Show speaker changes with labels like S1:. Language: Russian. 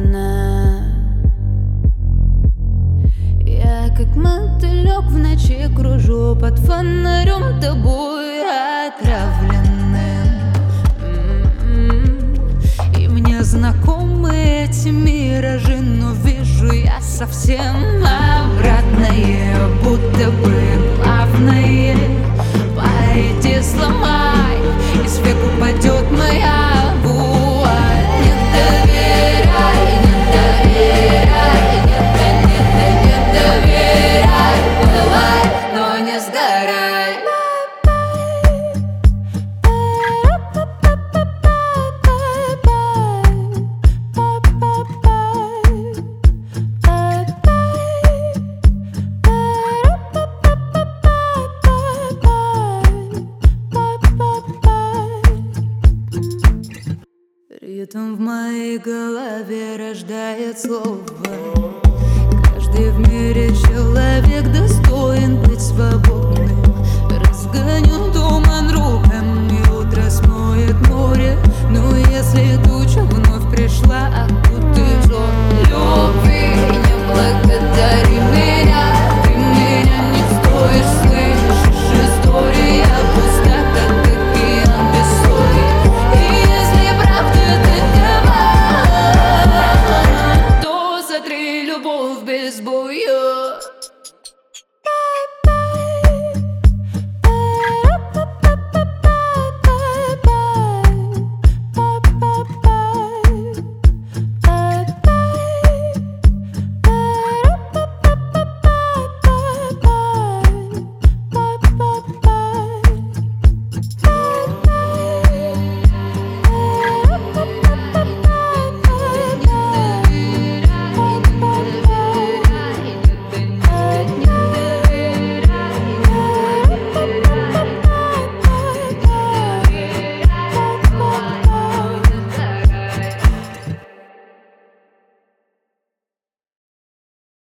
S1: одна. Я как мотылек в ночи кружу под фонарем тобой отравленным. И мне знакомы эти миражи, но вижу я совсем обратное, будто бы главное. Пойди сломай, и с век упадет моя вуаль. Не доверяй, не доверяй, не доверяй, давай, но не сгорай. Ритм в моей голове рождает слово. Каждый в мире человек достоин быть свободным. Разгоню туман руками, утро смоет море. Но если